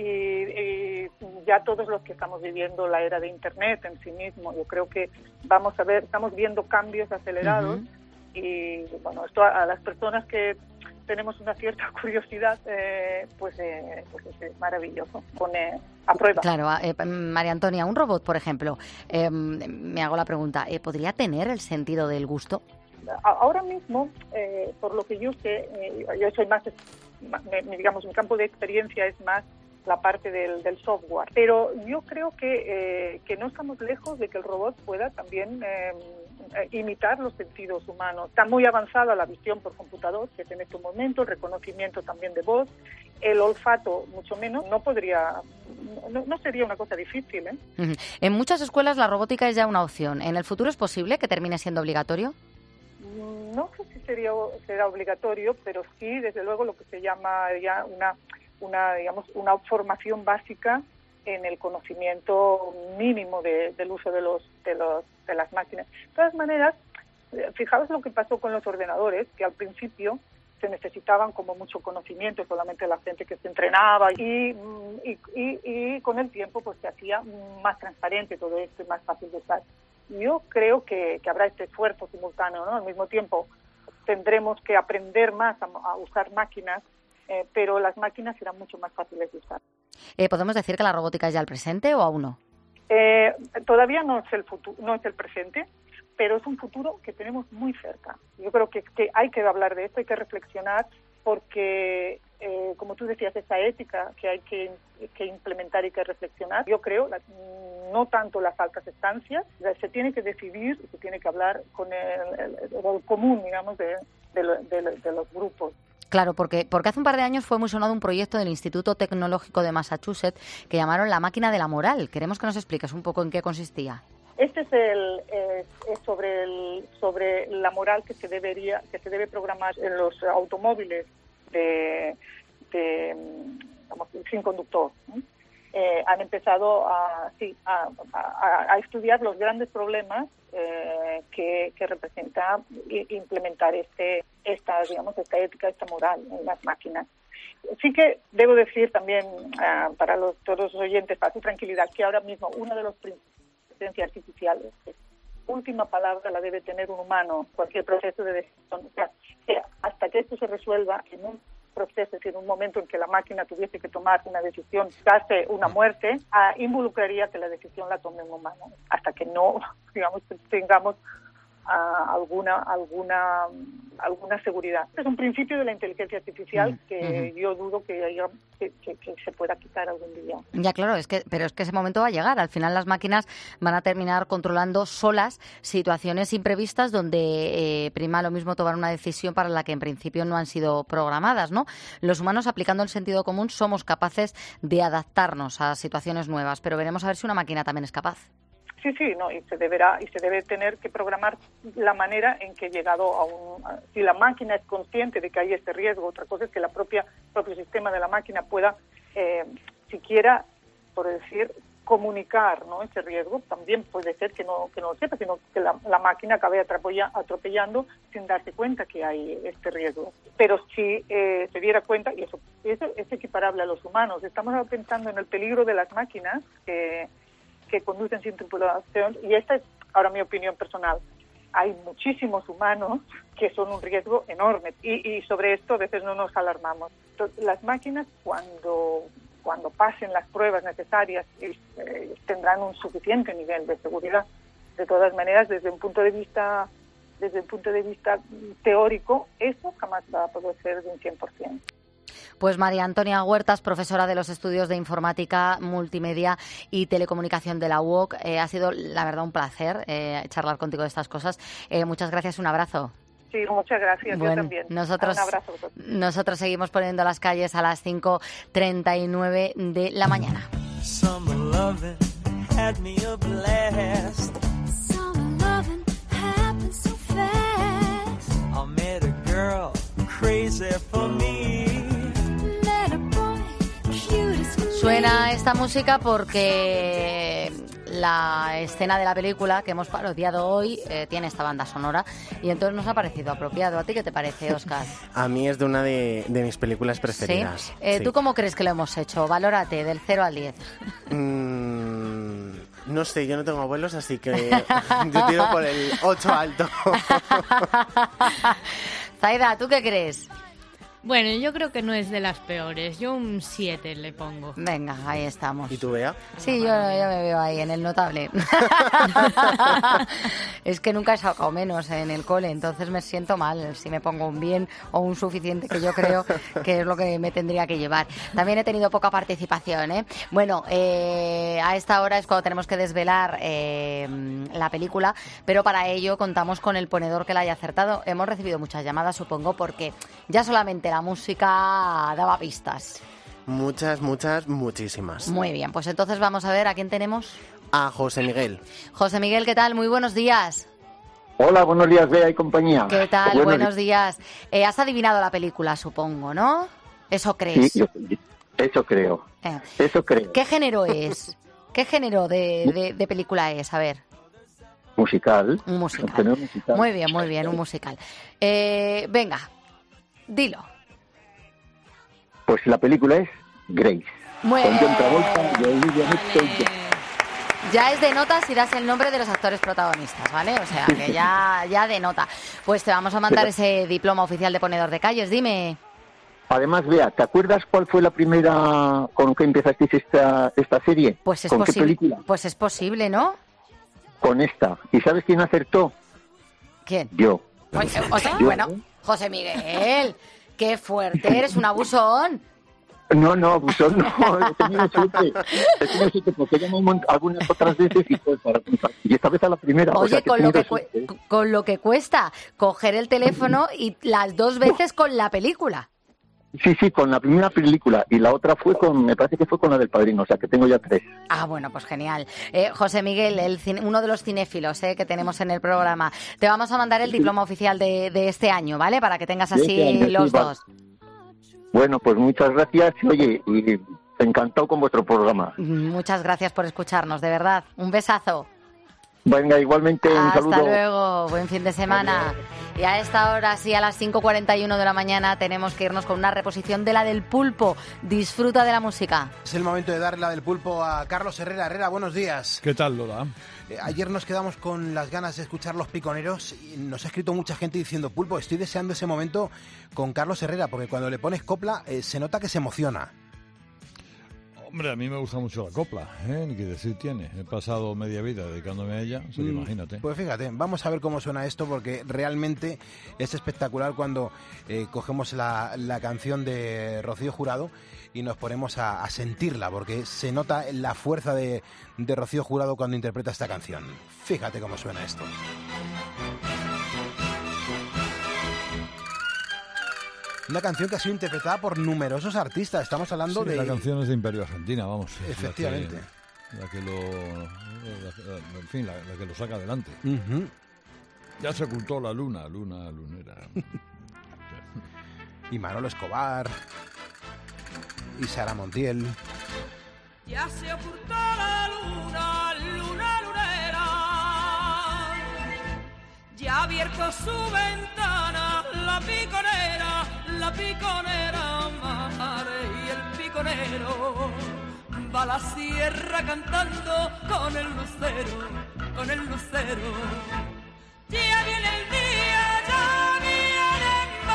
y ya todos los que estamos viviendo la era de Internet en sí mismo, yo creo que vamos a ver, estamos viendo cambios acelerados. Uh-huh. Y bueno, esto a, a las personas que tenemos una cierta curiosidad, eh, pues, eh, pues es maravilloso, pone a prueba. Claro, eh, María Antonia, un robot, por ejemplo, eh, me hago la pregunta, ¿eh, ¿podría tener el sentido del gusto? Ahora mismo, eh, por lo que yo sé, eh, yo soy más, me, digamos, mi campo de experiencia es más la parte del, del software, pero yo creo que, eh, que no estamos lejos de que el robot pueda también eh, imitar los sentidos humanos. Está muy avanzada la visión por computador, que es en este momento, el reconocimiento también de voz, el olfato mucho menos, no podría, no, no sería una cosa difícil, ¿eh? Uh-huh. En muchas escuelas la robótica es ya una opción. ¿En el futuro es posible que termine siendo obligatorio? No sé si sería, será obligatorio, pero sí, desde luego, lo que se llama ya una, una digamos, una formación básica en el conocimiento mínimo de, del uso de los, de los de las máquinas. De todas maneras, fijaos lo que pasó con los ordenadores, que al principio se necesitaban como mucho conocimiento, solamente la gente que se entrenaba y, y, y, y con el tiempo pues se hacía más transparente todo esto y más fácil de usar. Yo creo que, que habrá este esfuerzo simultáneo, ¿no? Al mismo tiempo tendremos que aprender más a, a usar máquinas, eh, pero las máquinas serán mucho más fáciles de usar. Eh, ¿Podemos decir que la robótica es ya el presente o aún no? Eh, todavía no es el futuro, no es el presente, pero es un futuro que tenemos muy cerca. Yo creo que, que hay que hablar de esto, hay que reflexionar, porque, eh, como tú decías, esa ética que hay que, que implementar y que reflexionar, yo creo, la, no tanto las altas estancias, se tiene que decidir y se tiene que hablar con el, el, el común, digamos, de, de, de, de los grupos. Claro, porque, porque hace un par de años fue muy sonado un proyecto del Instituto Tecnológico de Massachusetts que llamaron la máquina de la moral. Queremos que nos expliques un poco en qué consistía. Este es el es, es sobre el sobre la moral que se debería que se debe programar en los automóviles de, de vamos, sin conductor, ¿no? Eh, han empezado a, sí, a, a, a estudiar los grandes problemas eh, que, que representa implementar este esta digamos esta ética, esta moral en las máquinas. Sí que debo decir también uh, para los, todos los oyentes, para su tranquilidad, que ahora mismo uno de los principios de la inteligencia artificial es última palabra la debe tener un humano, cualquier proceso de decisión. O sea, que hasta que esto se resuelva en un proceso, en un momento en que la máquina tuviese que tomar una decisión, darse una muerte, uh, involucraría que la decisión la tome un humano, hasta que no, digamos, tengamos uh, alguna alguna alguna seguridad. Es un principio de la inteligencia artificial que uh-huh. yo dudo que, haya, que, que, que se pueda quitar algún día. Ya, claro, es que, pero es que ese momento va a llegar. Al final las máquinas van a terminar controlando solas situaciones imprevistas donde eh, prima lo mismo tomar una decisión para la que en principio no han sido programadas, ¿no? Los humanos, aplicando el sentido común, somos capaces de adaptarnos a situaciones nuevas, pero veremos a ver si una máquina también es capaz. Sí, sí, no, y se deberá y se debe tener que programar la manera en que llegado a un a, si la máquina es consciente de que hay este riesgo. Otra cosa es que la propia propio sistema de la máquina pueda eh, siquiera, por decir, comunicar, ¿no?, ese riesgo. También puede ser que no que no lo sepa, sino que la, la máquina acabe atropellando sin darse cuenta que hay este riesgo. Pero si eh, se diera cuenta, y eso, eso es equiparable a los humanos. Estamos pensando en el peligro de las máquinas que que conducen sin tripulación, y esta es ahora mi opinión personal. Hay muchísimos humanos que son un riesgo enorme, y, y sobre esto a veces no nos alarmamos. Entonces, las máquinas, cuando cuando pasen las pruebas necesarias, eh, tendrán un suficiente nivel de seguridad. De todas maneras, desde un punto de vista desde un punto de vista teórico, eso jamás va a poder ser de un cien por ciento. Pues María Antonia Huertas, profesora de los estudios de informática, multimedia y telecomunicación de la U O C. Eh, ha sido, la verdad, un placer eh, charlar contigo de estas cosas. Eh, muchas gracias, un abrazo. Sí, muchas gracias, bueno, yo también. Nosotros, un abrazo a vosotros. Nosotros seguimos poniendo las calles a las cinco treinta y nueve de la mañana. Summer loving had me a blast. Summer loving happened so fast. I met a girl crazy for me. Suena esta música porque la escena de la película que hemos parodiado hoy eh, tiene esta banda sonora y entonces nos ha parecido apropiado. ¿A ti qué te parece, Óscar? A mí es de una de, de mis películas preferidas. ¿Sí? Eh, sí. ¿Tú cómo crees que lo hemos hecho? Valórate, del cero al diez. Mm, no sé, yo no tengo abuelos, así que yo tiro por el ocho alto. Zaida, ¿tú qué crees? Bueno, yo creo que no es de las peores. Yo un siete le pongo. Venga, ahí estamos. ¿Y tú, Bea? Sí, yo, yo me veo ahí, en el notable. Es que nunca he sacado menos en el cole, entonces me siento mal si me pongo un bien o un suficiente, que yo creo que es lo que me tendría que llevar. También he tenido poca participación, ¿eh? Bueno, eh, a esta hora es cuando tenemos que desvelar eh, la película, pero para ello contamos con el ponedor que la haya acertado. Hemos recibido muchas llamadas, supongo, porque ya solamente la música daba pistas. Muchas, muchas, muchísimas. Muy bien, pues entonces vamos a ver a quién tenemos. A José Miguel. José Miguel, ¿qué tal? Muy buenos días. Hola, buenos días, Bea y compañía. ¿Qué tal? Buenos, buenos días. Eh, has adivinado la película, supongo, ¿no? Eso crees. Sí, yo, eso creo. Eh. Eso creo. ¿Qué género es? ¿Qué género de, de, de película es? A ver. Musical. Un musical. Un musical. Muy bien, muy bien, un musical. Eh, venga, dilo. Pues la película es Grace. Muy Con bien. John Travolta, de Olivia Newton-John. Ya es de nota si das el nombre de los actores protagonistas, ¿vale? O sea, que ya, ya de nota. Pues te vamos a mandar ese diploma oficial de ponedor de calles, dime. Además, Bea, ¿te acuerdas cuál fue la primera con que empezasteis esta, esta serie? Pues es ¿Con qué posible. película? Pues es posible, ¿no? Con esta. ¿Y sabes quién acertó? ¿Quién? Yo. Pues, o sea, Yo. bueno, José Miguel, qué fuerte, eres un abusón. No, no, abusón no, he tenido suerte, he tenido suerte porque he llamado algunas otras veces y pues para y esta vez a la primera. o Oye, sea, que he con, lo tenido que suerte. cu- con lo que cuesta coger el teléfono y las dos veces con la película. Sí, sí, con la primera película y la otra fue con, me parece que fue con la del Padrino, o sea que tengo ya tres. Ah, bueno, pues genial. Eh, José Miguel, el cine- uno de los cinéfilos eh, que tenemos en el programa, te vamos a mandar el diploma oficial de, de este año, ¿vale? Para que tengas De así este año, sí, los va. dos. Bueno, pues muchas gracias y oye, y encantado con vuestro programa. Muchas gracias por escucharnos, de verdad. Un besazo. Venga, igualmente un Hasta saludo. luego, buen fin de semana. Y a esta hora, sí, a las cinco cuarenta y uno de la mañana, tenemos que irnos con una reposición de la del Pulpo. Disfruta de la música. Es el momento de darle la del pulpo a Carlos Herrera. Herrera, buenos días. ¿Qué tal, Lola? Eh, ayer nos quedamos con las ganas de escuchar Los Piconeros y nos ha escrito mucha gente diciendo, Pulpo, estoy deseando ese momento con Carlos Herrera, porque cuando le pones copla eh, se nota que se emociona. Hombre, a mí me gusta mucho la copla, ¿eh? Ni que decir tiene. He pasado media vida dedicándome a ella, así que Mm, imagínate. Pues fíjate, vamos a ver cómo suena esto, porque realmente es espectacular cuando eh, cogemos la, la canción de Rocío Jurado y nos ponemos a, a sentirla, porque se nota la fuerza de, de Rocío Jurado cuando interpreta esta canción. Fíjate cómo suena esto. Una canción que ha sido interpretada por numerosos artistas. Estamos hablando Sí, de... la canción es de Imperio Argentina, vamos. es Efectivamente. La que, la que lo... la- en fin, la, la que lo saca adelante. Ujú. Ya se ocultó la luna, luna, lunera. Y Manolo Escobar. Y Sara Montiel. Ya se ocultó la luna, luna lunera. Ya ha abierto su ventana la piconera, la piconera mar y el piconero va a la sierra cantando con el lucero, con el lucero. Ya viene el día, ya viene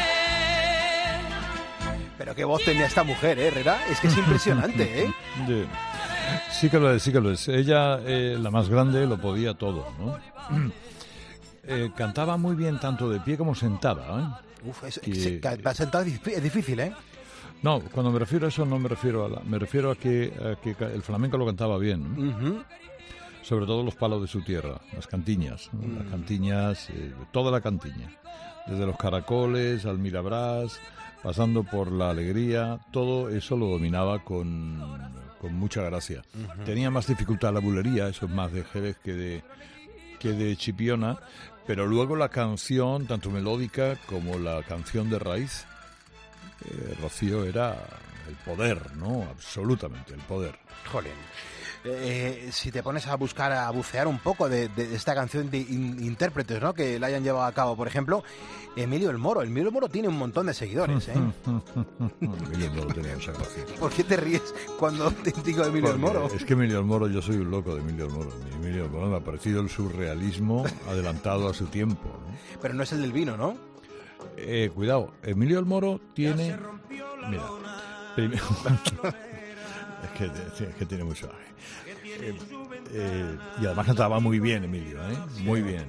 mares. Pero qué voz tenía esta mujer, ¿eh, Herrera? Es que es impresionante, ¿eh? Sí. Sí que lo es, sí que lo es. Ella, eh, la más grande, lo podía todo, ¿no? Eh, cantaba muy bien tanto de pie como sentada, ¿eh? Uf, es, Que- se- ca- va sentado es difí- es difícil, ¿eh? No, cuando me refiero a eso no me refiero a la, me refiero a que, a que ca- el flamenco lo cantaba bien, ¿no? Ujú. Sobre todo los palos de su tierra, las cantiñas, ¿no? Mm. Las cantiñas, eh, toda la cantiña, desde los caracoles al mirabrás, pasando por la alegría, todo eso lo dominaba con, con mucha gracia. Ujú. Tenía más dificultad la bulería, eso es más de Jerez que de, que de Chipiona, pero luego la canción, tanto melódica como la canción de raíz, eh, Rocío era el poder, ¿no? Absolutamente, el poder. Jolín. Eh, si te pones a buscar, a bucear un poco de, de esta canción de in- intérpretes, ¿no? Que la hayan llevado a cabo, por ejemplo, Emilio el Moro. Emilio el Moro tiene un montón de seguidores, ¿eh? Emilio el Moro tenía mucha gracia. ¿Por qué te ríes cuando te digo Emilio el Porque Moro? Es que Emilio el Moro, yo soy un loco de Emilio el Moro. Emilio el Moro me ha parecido el surrealismo adelantado a su tiempo, ¿no? Pero no es el del vino, ¿no? Eh, cuidado, Emilio el Moro tiene... Mira, primero... es, que, es que tiene mucho aje. Eh, eh, y además cantaba muy bien Emilio, ¿eh? Muy bien.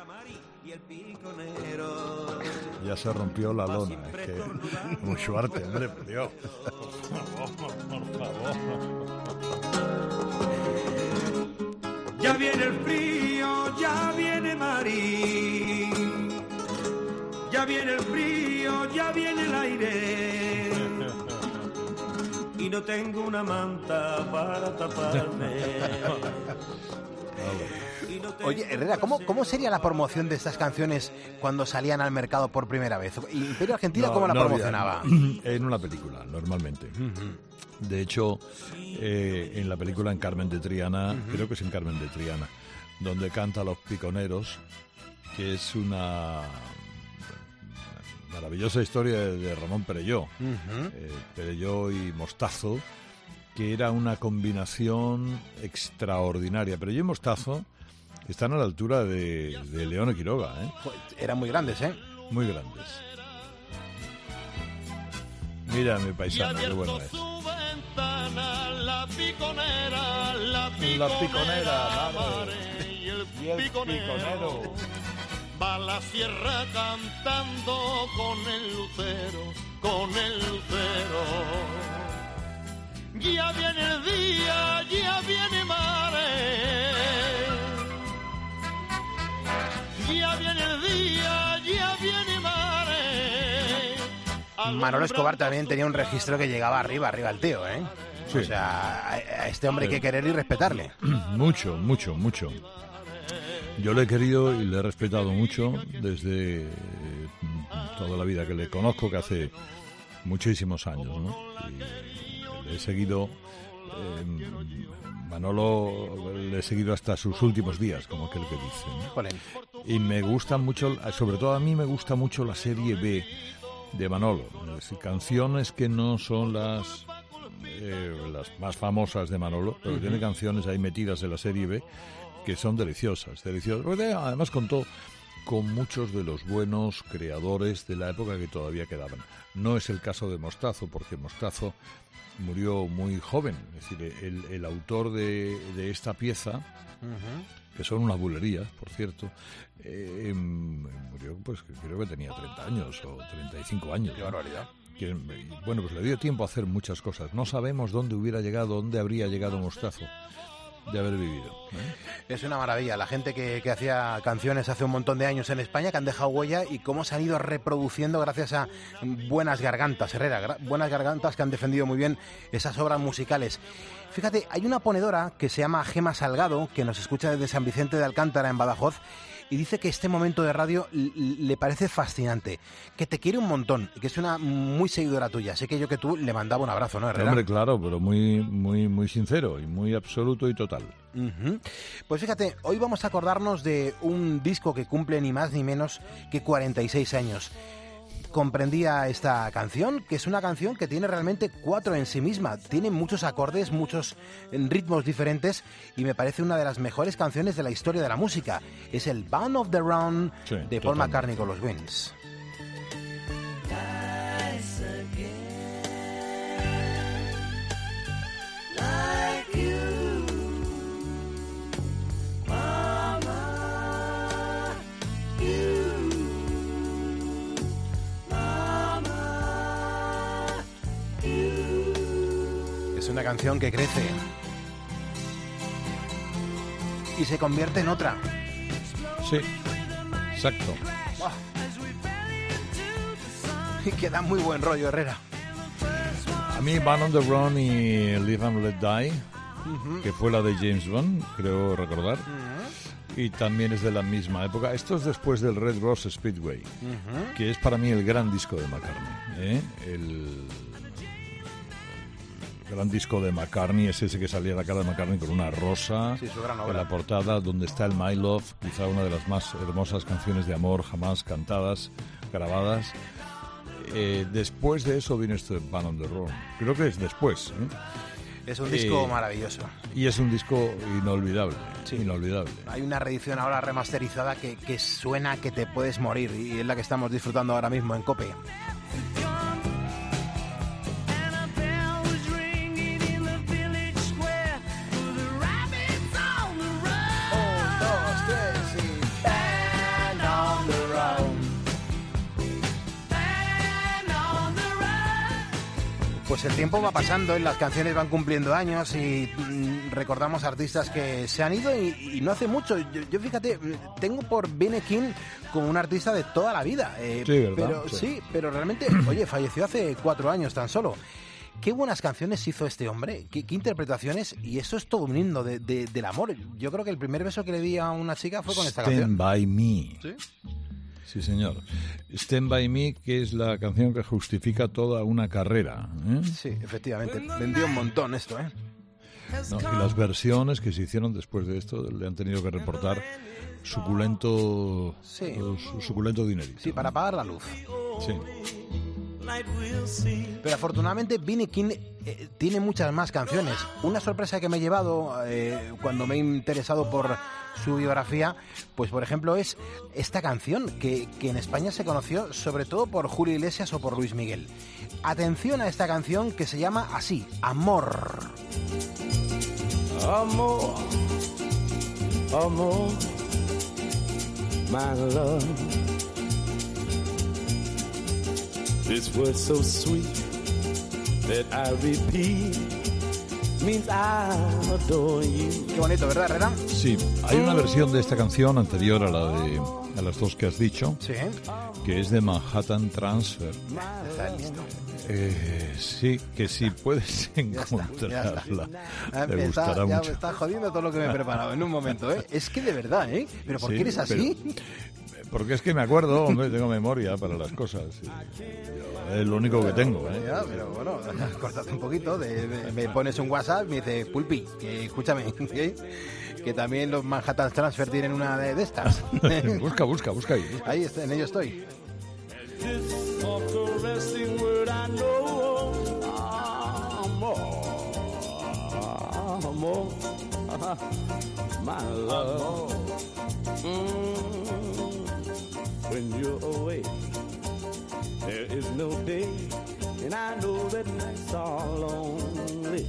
Ya se rompió la lona, es que mucho arte, hombre, por Dios. Por favor. Ya viene el frío, ya viene Marín. Ya viene el frío, ya viene el aire. Y no tengo una manta para taparme. Oye, Herrera, ¿cómo, ¿cómo sería la promoción de estas canciones cuando salían al mercado por primera vez? ¿Y Imperio Argentina No, cómo la no promocionaba? había- en una película, normalmente. De hecho, eh, en la película en Carmen de Triana, Ujú. creo que es en Carmen de Triana, donde canta Los Piconeros, que es una maravillosa historia de, de Ramón Perelló, Ujú. eh, Perelló y Mostazo, que era una combinación extraordinaria. Perelló y Mostazo están a la altura de, de León y Quiroga, ¿eh? Eran muy grandes, ¿eh? Muy grandes. Mira mi paisana, qué bueno es. La piconera, la La piconera, madre, y el, Y el piconero, piconero. va a la sierra cantando con el lucero, con el lucero. Ya viene el día, ya viene mare. Ya viene el día, ya viene mare. Manolo Escobar también tenía un registro que llegaba arriba, arriba al tío, ¿eh? Sí. O sea, a a este hombre hay Sí. que querer y respetarle. Mucho, mucho, mucho. Yo le he querido y le he respetado mucho desde eh, toda la vida que le conozco, que hace muchísimos años, ¿no? Y le he seguido, eh, Manolo, le he seguido hasta sus últimos días, como aquel que dice, ¿no? Jolín. Y me gusta mucho, sobre todo a mí me gusta mucho la serie B de Manolo. Es decir, canciones que no son las eh, las más famosas de Manolo, pero Ujú. tiene canciones ahí metidas en la serie B que son deliciosas, deliciosas. Porque además contó con muchos de los buenos creadores de la época que todavía quedaban. No es el caso de Mostazo, porque Mostazo murió muy joven. Es decir, el, el autor de, de esta pieza, que son unas bulerías, por cierto, eh, em, murió, pues que creo que tenía treinta años o treinta y cinco años. Qué ¿no? barbaridad. Que, bueno, pues le dio tiempo a hacer muchas cosas. No sabemos dónde hubiera llegado, dónde habría llegado Mostazo de haber vivido, ¿eh? Es una maravilla. La gente que, que hacía canciones hace un montón de años en España, que han dejado huella y cómo se han ido reproduciendo gracias a buenas gargantas, Herrera, gra- buenas gargantas que han defendido muy bien esas obras musicales. Fíjate, hay una ponedora que se llama Gema Salgado, que nos escucha desde San Vicente de Alcántara, en Badajoz, y dice que este momento de radio l- le parece fascinante, que te quiere un montón y que es una muy seguidora tuya. Sé que yo que tú le mandaba un abrazo, ¿no, Herrera? Hombre, claro, pero muy, muy, muy sincero y muy absoluto y total. Ujú. Pues fíjate, hoy vamos a acordarnos de un disco que cumple ni más ni menos que cuarenta y seis años. Comprendía esta canción, que es una canción que tiene realmente cuatro en sí misma. Tiene muchos acordes, muchos ritmos diferentes y me parece una de las mejores canciones de la historia de la música. Es el Band of the Run Sí, de Paul totalmente. McCartney con los Wings. Like you, Mama, you, Mama, you. Es una canción que crece y se convierte en otra. Sí, exacto. Y que da muy buen rollo, Herrera. A mí Band on the Run y Live and Let Die, Ujú. que fue la de James Bond, creo recordar, y también es de la misma época. Esto es después del Red Rose Speedway, Ujú. que es para mí el gran disco de McCartney, ¿eh? El, el gran disco de McCartney es ese que salía la cara de McCartney con una rosa Sí, su gran en obra. la portada, donde está el My Love, quizá una de las más hermosas canciones de amor jamás cantadas, grabadas. Eh, después de eso viene este Band on the Run. Creo que es después, ¿eh? Es un disco Eh, maravilloso. Y es un disco inolvidable, inolvidable. Hay una reedición ahora remasterizada que, que suena que te puedes morir y es la que estamos disfrutando ahora mismo en COPE. Pues el tiempo va pasando y las canciones van cumpliendo años y mm, recordamos artistas que se han ido y, y no hace mucho. Yo, yo, fíjate, tengo por B. King como un artista de toda la vida. eh, Sí, ¿verdad? Pero Sí. sí, pero realmente, oye, falleció hace cuatro años tan solo. qué buenas canciones hizo este hombre, qué, qué interpretaciones, y eso es todo un himno de, de, del amor. Yo creo que el primer beso que le di a una chica fue con esta Stand canción. by Me. ¿Sí? Sí, señor. Stand by Me, que es la canción que justifica toda una carrera. ¿eh? Sí, efectivamente. Vendió un montón esto, ¿eh? No, y las versiones que se hicieron después de esto le han tenido que reportar suculento, Sí. su- suculento dinerito. Sí, para pagar la luz. Sí. Pero afortunadamente Vinnie King eh, tiene muchas más canciones. Una sorpresa que me he llevado eh, cuando me he interesado por su biografía, pues por ejemplo es esta canción que, que en España se conoció sobre todo por Julio Iglesias o por Luis Miguel. Atención a esta canción que se llama así, Amor. Amor, amor, my love. This word so sweet that I repeat means I adore you. Qué bonito, ¿verdad, Herrera? Sí, hay una versión de esta canción anterior a la de a las dos que has dicho, Sí. que es de Manhattan Transfer. Está listo. Eh, sí, que si puedes Ya está. encontrarla, Ah, te me está- gustará ya mucho. me está jodiendo todo lo que me he preparado en un momento, ¿eh? Es que de verdad, ¿eh? ¿Pero por Sí, qué eres así? pero- porque es que me acuerdo, hombre, tengo memoria para las cosas. sí. Yo- Es lo único que tengo, ¿eh? Ya, pero bueno, cortate un poquito, de, de- me pones un WhatsApp y me dice, Pulpi, que escúchame, ¿eh? que también los Manhattan Transfer tienen una de, de estas. busca, busca, busca ahí. busca. Ahí está, en ello estoy. For caressing word I know. Amor, amor, my love. Mm, when you're away, there is no day, and I know that nights are lonely.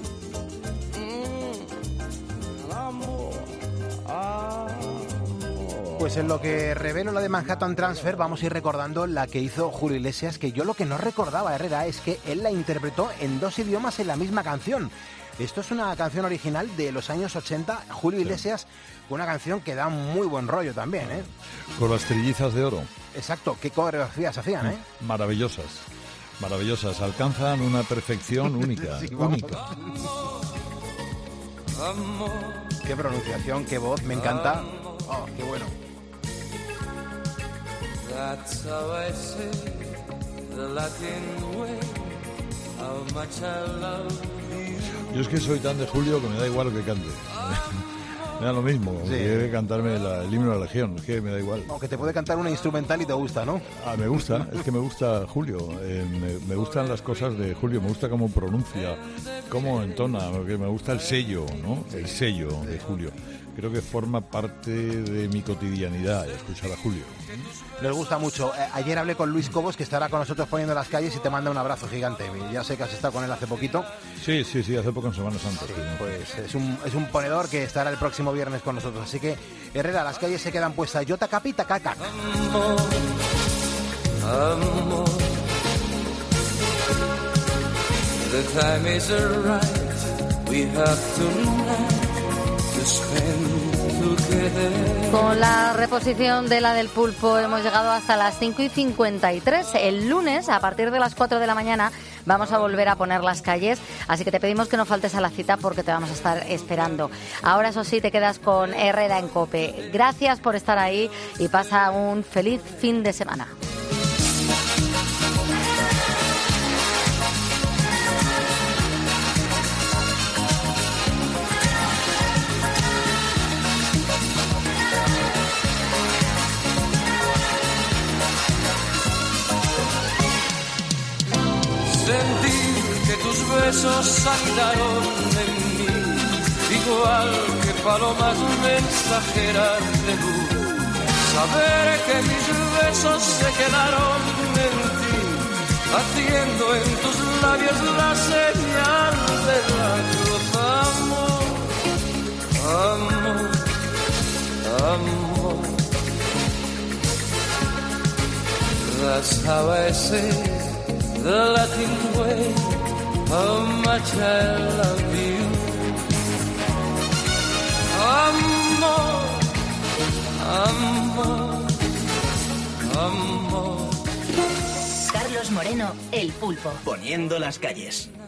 Mm, amor, amor. Pues en lo que revelo la de Manhattan Transfer, vamos a ir recordando la que hizo Julio Iglesias, que yo lo que no recordaba, Herrera, es que él la interpretó en dos idiomas en la misma canción. Esto es una canción original de los años ochenta, Julio Iglesias, una canción que da muy buen rollo también, ¿eh? Con las trillizas de oro. Exacto, qué coreografías hacían, ¿eh? Maravillosas, maravillosas. Alcanzan una perfección única, Sí, vamos. única. Qué pronunciación, qué voz, me encanta. Oh, qué bueno. That's how I say the Latin way, how much I love you. Yo es que soy tan de Julio que me da igual lo que cante. Me da lo mismo, Sí. si quiere cantarme la- el himno de la Legión, es que me da igual. Aunque te puede cantar una instrumental y te gusta, ¿no? Ah, me gusta, es que me gusta Julio, eh, me, me gustan las cosas de Julio, me gusta cómo pronuncia, cómo entona, porque me gusta el sello, ¿no? El sello de Julio. Creo que forma parte de mi cotidianidad escuchar a Julio. Nos gusta mucho. Eh, ayer hablé con Luis Cobos, que estará con nosotros poniendo las calles, y te manda un abrazo gigante. Ya sé que has estado con él hace poquito. Sí, sí, sí, hace poco en Semana Santa. sí, ¿no? Pues es un, es un ponedor que estará el próximo viernes con nosotros. Así que, Herrera, las calles se quedan puestas. Yota capita caca. Amor, amor. The time is right. We have tonight to spend together. Con la reposición de la del pulpo hemos llegado hasta las cinco y cincuenta y tres. El lunes, a partir de las cuatro de la mañana, vamos a volver a poner las calles, así que te pedimos que no faltes a la cita porque te vamos a estar esperando. Ahora, eso sí, te quedas con Herrera en COPE. Gracias por estar ahí y pasa un feliz fin de semana. Sentir que tus besos habitaron en mí, igual que palomas mensajeras de luz. Saber que mis besos se quedaron en ti, haciendo en tus labios la señal de la cruz. Amor, amor, amor. That's how I say the Latin way, how much I love you. Amor, amor, amor. Carlos Carlos Moreno, El Pulpo. Poniendo las calles.